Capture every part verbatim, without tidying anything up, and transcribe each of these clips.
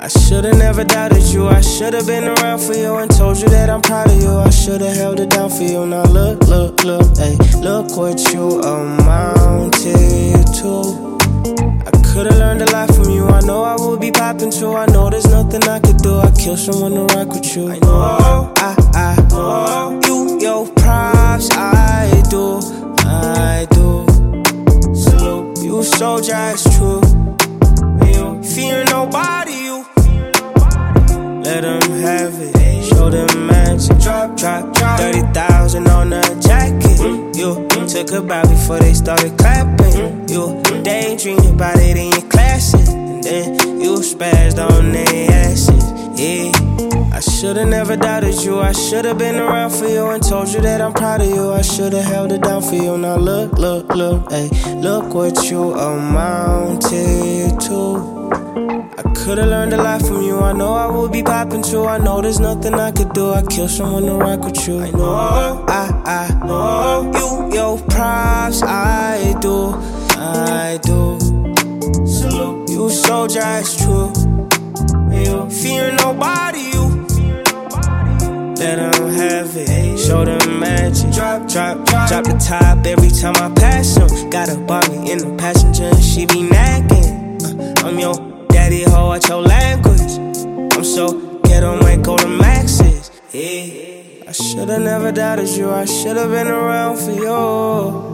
I should've never doubted you. I should've been around for you and told you that I'm proud of you. I should've held it down for you. Now look, look, look, ayy, look what you amounted to. I could've learned a lot from you. I know I would be popping too. I know there's nothing I could do. I kill someone to rock with you. I know, I, I, know you, your props, I do, I do. Salute you, soldier, it's true. You fear nobody, you. Let them have it. Show them magic. Drop, drop, drop. thirty thousand on a jacket. You took a bow before they started clapping. You daydream about it in your classes. And then you spazzed on their asses. Yeah, I should've never doubted you. I should've been around for you and told you that I'm proud of you. I should've held it down for you. Now look, look, look, ayy, look what you amounted to. I could've learned a lot from you. I know I would be popping too. I know there's nothing I could do. I kill someone to rock with you. I know, I, I know you, your props, I do, I do. Salute you, soldier, it's true. You fear nobody, you. Let them have it. Show them magic. Drop, drop, drop. Drop the top every time I pass them. Got a Barbie in the passenger and she be nagging. Uh, I'm your daddy ho at your language. I'm so ghetto, ain't go to maxes. Yeah, I should've never doubted you. I should've been around for you.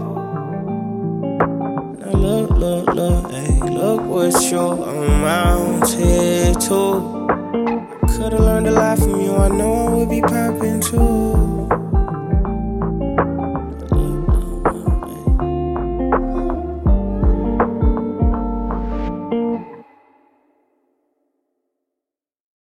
Now look, look, look, hey, look what you amounted to. Could've learned a lot from you. I know I would be